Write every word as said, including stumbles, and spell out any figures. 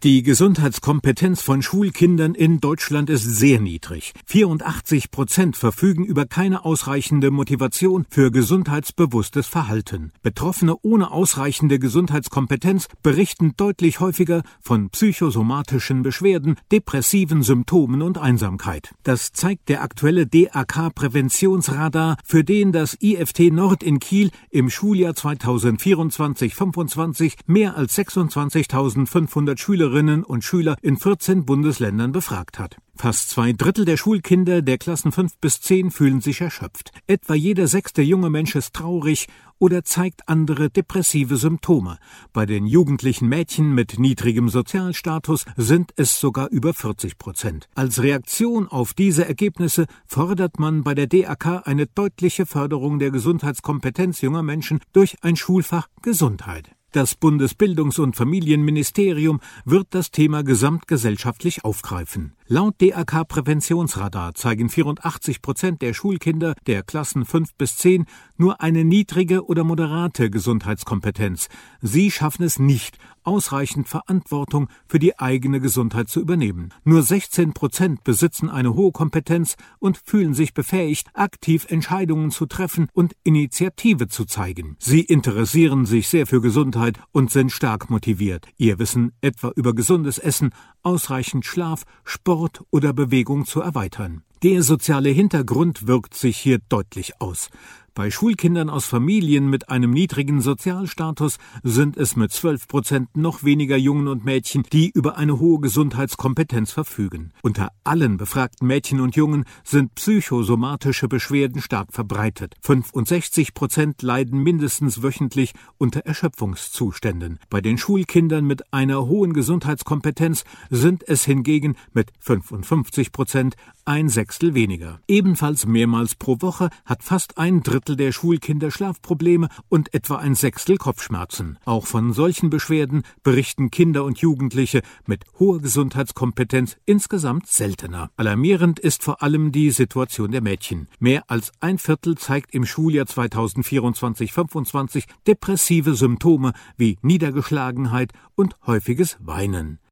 Die Gesundheitskompetenz von Schulkindern in Deutschland ist sehr niedrig. vierundachtzig Prozent verfügen über keine ausreichende Motivation für gesundheitsbewusstes Verhalten. Betroffene ohne ausreichende Gesundheitskompetenz berichten deutlich häufiger von psychosomatischen Beschwerden, depressiven Symptomen und Einsamkeit. Das zeigt der aktuelle D A K-Präventionsradar, für den das I F T Nord in Kiel im Schuljahr zweitausendvierundzwanzig fünfundzwanzig mehr als sechsundzwanzigtausendfünfhundert Schülerinnen und Schüler in vierzehn Bundesländern befragt hat. Fast zwei Drittel der Schulkinder der Klassen fünf bis zehn fühlen sich erschöpft. Etwa jeder sechste junge Mensch ist traurig oder zeigt andere depressive Symptome. Bei den jugendlichen Mädchen mit niedrigem Sozialstatus sind es sogar über vierzig Prozent. Als Reaktion auf diese Ergebnisse fordert man bei der D A K eine deutliche Förderung der Gesundheitskompetenz junger Menschen durch ein Schulfach Gesundheit. Das Bundesbildungs- und Familienministerium wird das Thema gesamtgesellschaftlich aufgreifen. Laut D A K-Präventionsradar zeigen vierundachtzig Prozent der Schulkinder der Klassen fünf bis zehn nur eine niedrige oder moderate Gesundheitskompetenz. Sie schaffen es nicht, ausreichend Verantwortung für die eigene Gesundheit zu übernehmen. Nur sechzehn Prozent besitzen eine hohe Kompetenz und fühlen sich befähigt, aktiv Entscheidungen zu treffen und Initiative zu zeigen. Sie interessieren sich sehr für Gesundheit und sind stark motiviert. Ihr Wissen etwa über gesundes Essen, ausreichend Schlaf, Sport oder Bewegung zu erweitern. Der soziale Hintergrund wirkt sich hier deutlich aus. Bei Schulkindern aus Familien mit einem niedrigen Sozialstatus sind es mit zwölf Prozent noch weniger Jungen und Mädchen, die über eine hohe Gesundheitskompetenz verfügen. Unter allen befragten Mädchen und Jungen sind psychosomatische Beschwerden stark verbreitet. fünfundsechzig Prozent leiden mindestens wöchentlich unter Erschöpfungszuständen. Bei den Schulkindern mit einer hohen Gesundheitskompetenz sind es hingegen mit fünfundfünfzig Prozent ein Sechstel weniger. Ebenfalls mehrmals pro Woche hat fast ein Drittel der Schulkinder Schlafprobleme und etwa ein Sechstel Kopfschmerzen. Auch von solchen Beschwerden berichten Kinder und Jugendliche mit hoher Gesundheitskompetenz insgesamt seltener. Alarmierend ist vor allem die Situation der Mädchen. Mehr als ein Viertel zeigt im Schuljahr zweitausendvierundzwanzig fünfundzwanzig depressive Symptome wie Niedergeschlagenheit und häufiges Weinen.